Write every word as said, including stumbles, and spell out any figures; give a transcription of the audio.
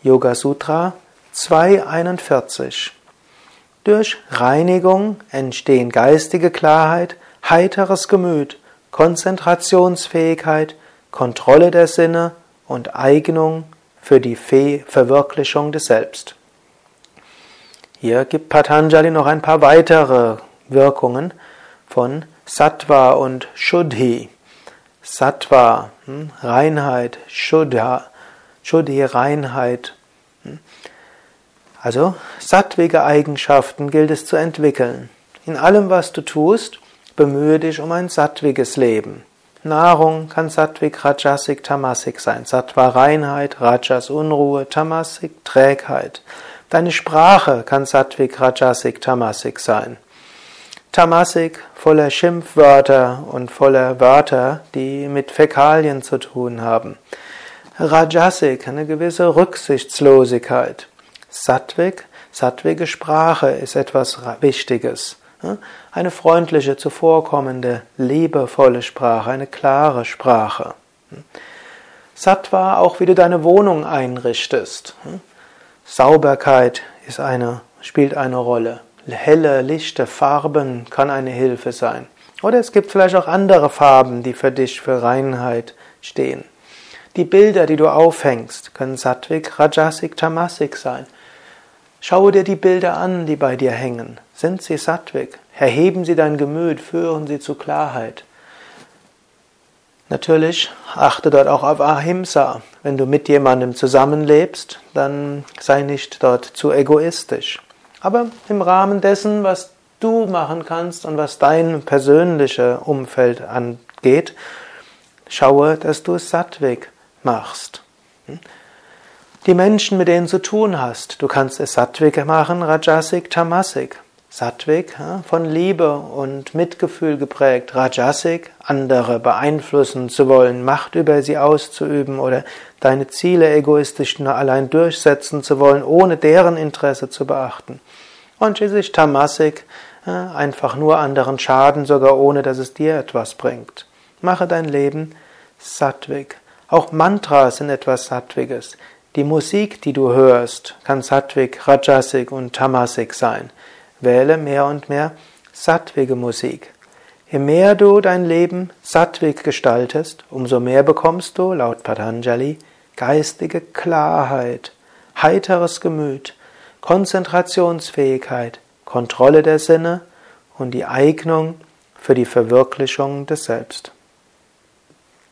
Yoga Sutra zweihunderteinundvierzig. Durch Reinigung entstehen geistige Klarheit, heiteres Gemüt, Konzentrationsfähigkeit, Kontrolle der Sinne und Eignung für die Verwirklichung des Selbst. Hier gibt Patanjali noch ein paar weitere Wirkungen von Sattva und Shuddhi. Sattva, Reinheit, Shuddha, Shuddhi, Reinheit. Also sattwige Eigenschaften gilt es zu entwickeln. In allem, was du tust, bemühe dich um ein sattwiges Leben. Nahrung kann Sattvik, Rajasik, Tamasik sein. Sattva Reinheit, Rajas Unruhe, Tamasik Trägheit. Deine Sprache kann Sattvik, Rajasik, Tamasik sein. Tamasik voller Schimpfwörter und voller Wörter, die mit Fäkalien zu tun haben. Rajasik, eine gewisse Rücksichtslosigkeit. Sattvik, sattvige Sprache ist etwas Wichtiges. Eine freundliche, zuvorkommende, liebevolle Sprache, eine klare Sprache. Sattva, auch wie du deine Wohnung einrichtest. Sauberkeit ist eine, spielt eine Rolle. Helle, lichte Farben kann eine Hilfe sein. Oder es gibt vielleicht auch andere Farben, die für dich für Reinheit stehen. Die Bilder, die du aufhängst, können Sattvik, Rajasik, Tamasik sein. Schaue dir die Bilder an, die bei dir hängen. Sind sie Sattvik? Erheben sie dein Gemüt, führen sie zu Klarheit. Natürlich achte dort auch auf Ahimsa. Wenn du mit jemandem zusammenlebst, dann sei nicht dort zu egoistisch. Aber im Rahmen dessen, was du machen kannst und was dein persönliches Umfeld angeht, schaue, dass du es Sattvik machst. Die Menschen, mit denen du zu tun hast, du kannst es Sattvik machen, Rajasik, Tamasik. Sattvik, von Liebe und Mitgefühl geprägt. Rajasik, andere beeinflussen zu wollen, Macht über sie auszuüben oder deine Ziele egoistisch nur allein durchsetzen zu wollen, ohne deren Interesse zu beachten. Und schließlich Tamasik, einfach nur anderen schaden, sogar ohne dass es dir etwas bringt. Mache dein Leben Sattvik. Auch Mantras sind etwas Sattviges. Die Musik, die du hörst, kann Sattvik, Rajasik und Tamasik sein. Wähle mehr und mehr sattvige Musik. Je mehr du dein Leben sattvig gestaltest, umso mehr bekommst du, laut Patanjali, geistige Klarheit, heiteres Gemüt, Konzentrationsfähigkeit, Kontrolle der Sinne und die Eignung für die Verwirklichung des Selbst.